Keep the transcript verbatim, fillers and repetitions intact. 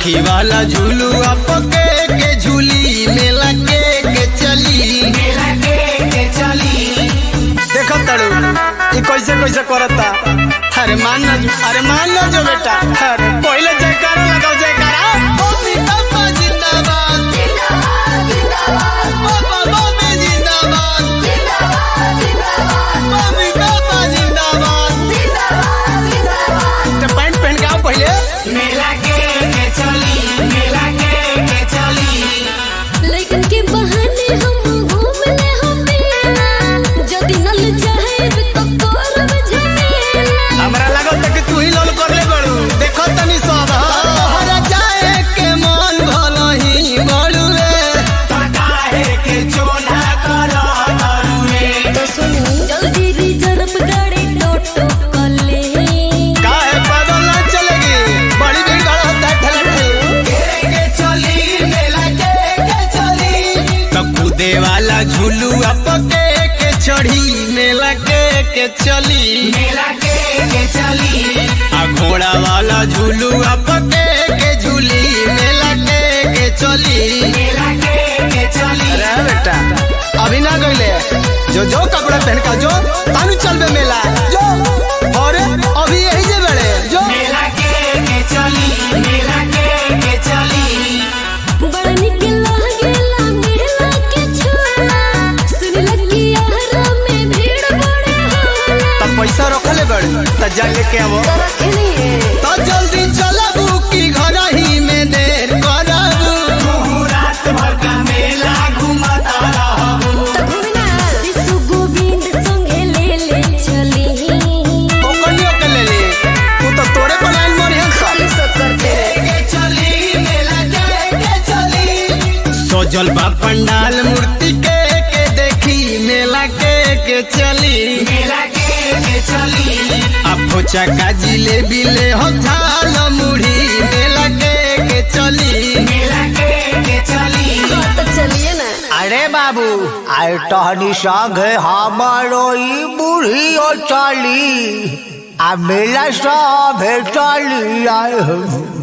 काठी वाला झूलू आपके के झूली मेला के के चली मेला के के चली। देखो तड़ू ये कैसे कैसे करता। अरे मान ना जो अरे मान ना जो बेटा। अरे पहले जयकारा लगाओ जयकारा। मम्मी पापा जिंदाबाद जिंदाबाद जिंदाबाद पापा मम्मी जिंदाबाद जिंदाबाद जिंदाबाद मम्मी पापा जिंदाबाद। जिंदाबाद जिंदाबाद। तो पैंट पहन के आओ पहले। मेला के के चली मेला के के चली। लेकिन के बहाने हम घूम ले हम मेला जदी नल चाहे तो करब झमेला। हमरा लागत कि तू ही लोल कर ले बड़ू। देखो तनी सब हरा जाए के मन भलही बड़ुए काहे के चोला करा करुए। तो सुनी जल्दी रिजर्व गाड़ी टोटो कर ले। काहे पैदल ना चलेगी बड़ी भीड़ भाड़ होता है ठेला के के चली मेला के के चली। तो कूदे वाला झूलू आपके के चढ़ी मेला के के चली मेला के के चली। आ घोड़ा वाला झूलू आपके के झूली मेला के के चली। मेला के के चली। अरे बेटा अभी ना गईले जो जो कपड़ा पहन का जो तानु चलबे मेला जो और अभी यही जे बड़े जो मेला के के चली मेला के के चली। बड़ा निक लागेला मेला के छोड़ा सुन लगी यारा में भीड़ बड़े होला। तब पैसा रखले बड़े त जा लेके आवो रखनी है तो जल्दी चलबू की घर ही में देर करबू। तू रात भर का मेला घुमाता रहबू। तबना शिशु गोविंद संगे ले ले चली। ओकनियो के ले ले तू तो तोरे पर लाइन मारी हम सब सब करते हैं के चली मेला के के चली। सोजल बा पंडाल मूर्ति के के देखी मेला के के चली। मेला के के चली। अब खोचा का जिलेबी ले हो झाल मुढ़ी मेला के के चली। मेला के के चली। तो चलिए ना। अरे बाबू आय टहनी संग हमारो ई बूढ़ी ओ चली आ मेला सब चली आए